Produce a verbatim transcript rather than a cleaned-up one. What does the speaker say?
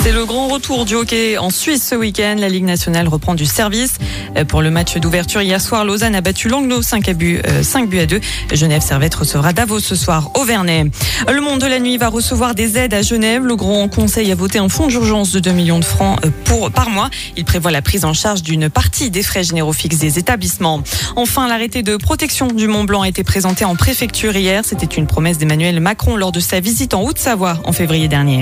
C'est le grand retour du hockey en Suisse ce week-end. La Ligue nationale reprend du service. Pour le match d'ouverture hier soir, Lausanne a battu Langnau cinq buts à deux. Genève Servette recevra Davos ce soir au Vernet. Le Monde de la Nuit va recevoir des aides à Genève. Le Grand Conseil a voté un fonds d'urgence de deux millions de francs pour, par mois. Il prévoit la prise en charge d'une partie des frais généraux fixes des établissements. Enfin, l'arrêté de protection du Mont Blanc a été présenté en préfecture hier. C'était une promesse d'Emmanuel Macron lors de sa visite en Haute-Savoie en février dernier.